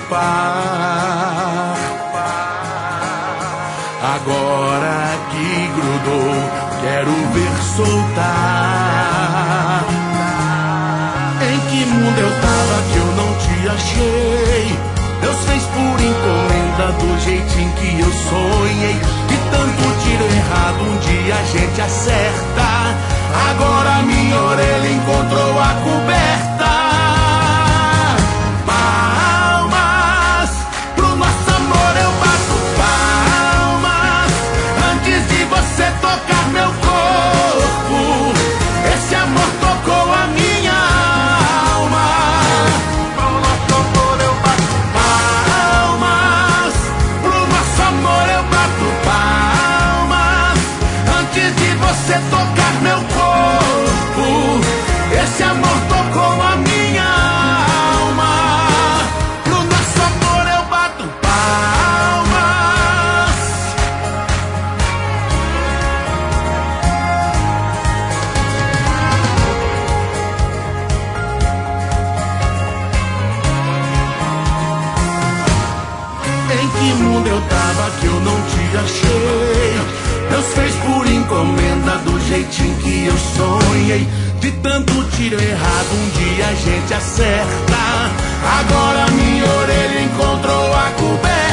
par. Agora que grudou, quero ver soltar. Em que mundo eu tava que eu não te achei? Deus fez por encomenda do jeitinho que eu sonhei. De tanto tiro errado um dia a gente acerta. Agora minha orelha encontrou a coberta. Palmas pro nosso amor, eu bato palmas antes de você tocar meu corpo. Esse amor tocou a minha alma. Pro nosso amor eu bato palmas. Pro nosso amor eu bato palmas antes de você tocar meu corpo. Esse amor tocou a minha alma. Pro nosso amor eu bato palmas. Em que mundo eu tava que eu não te achei? Deus fez por encomenda do jeitinho que eu sonhei. De tanto tiro errado um dia a gente acerta. Agora minha orelha encontrou a coberta.